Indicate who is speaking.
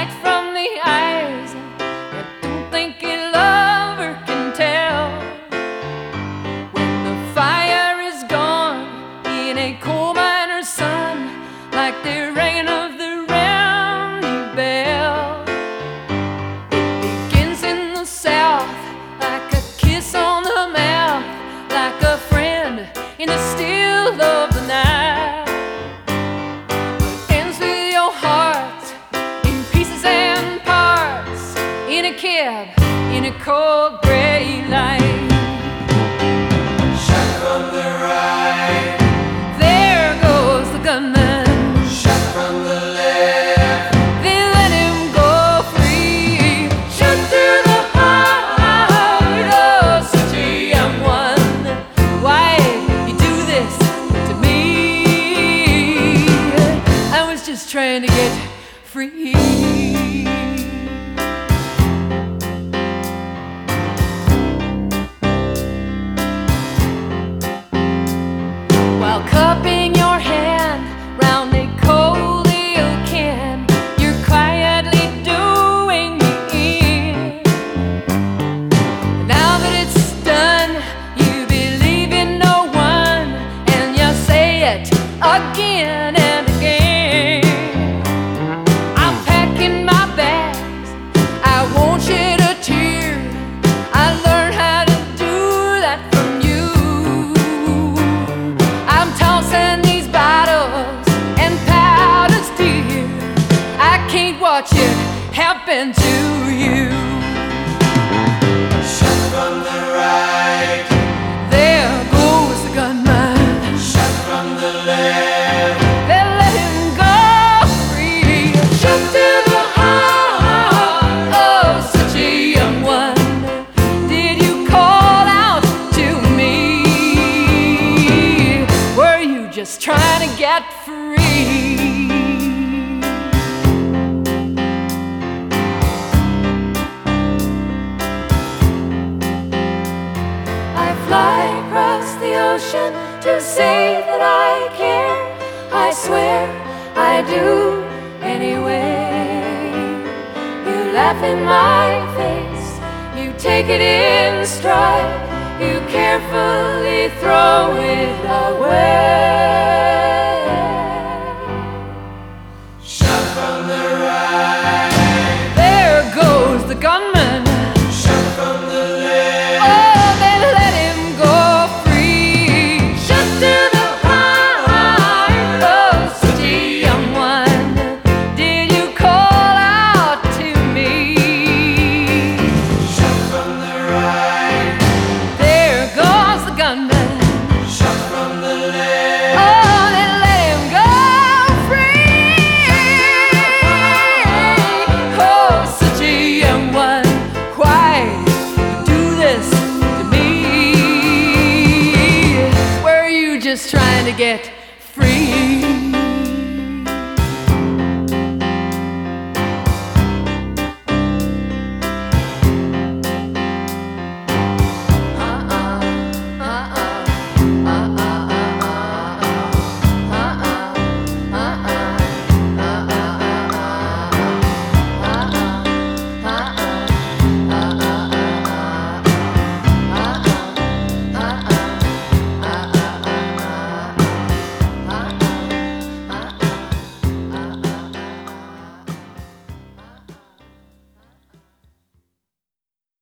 Speaker 1: light from the eyes. I don't think a lover can tell when the fire is gone in a coal miner's sun, like the ringing of the roundy bell. It begins in the south, like a kiss on the mouth, like a friend in the still of the night. But ends with your heart in pieces and parts, in a cab, in a cold gray light.
Speaker 2: Shot from the right,
Speaker 1: There goes the gunman.
Speaker 2: shot from the left.
Speaker 1: They let him go free. Shot through the heart of such a young one. Why you do this to me? I was just trying to get free. While cupping your hand round a cold ale can, you're quietly doing me in. Now that it's done, you believe in no one, and you say it again and again. I'm packing my bags, I won't shed a tear. I learned how to do that from you. I'm tossing these bottles and powders, dear. I can't watch it happen to you.
Speaker 2: Shot from the right,
Speaker 1: There goes the gunman.
Speaker 2: shot from the left.
Speaker 1: They let him go free. Shot to the heart of such a young one. Did you call out to me? Were you just trying to get free? I fly across the ocean to say that I care. I swear I do anyway. You laugh in my face, you take it in stride, you carefully throw it away.
Speaker 2: Shot from the right,
Speaker 1: There goes the gunman.
Speaker 2: shot from the left.
Speaker 1: Oh, they let him go free. Shot to the heart of such a young one. Did you call out to me?
Speaker 2: Shot from the right,
Speaker 1: There goes the gunman.
Speaker 2: shot from the left.
Speaker 1: Oh, they let him go free. Oh, such a young one. Why you do this to me? Were you just trying to get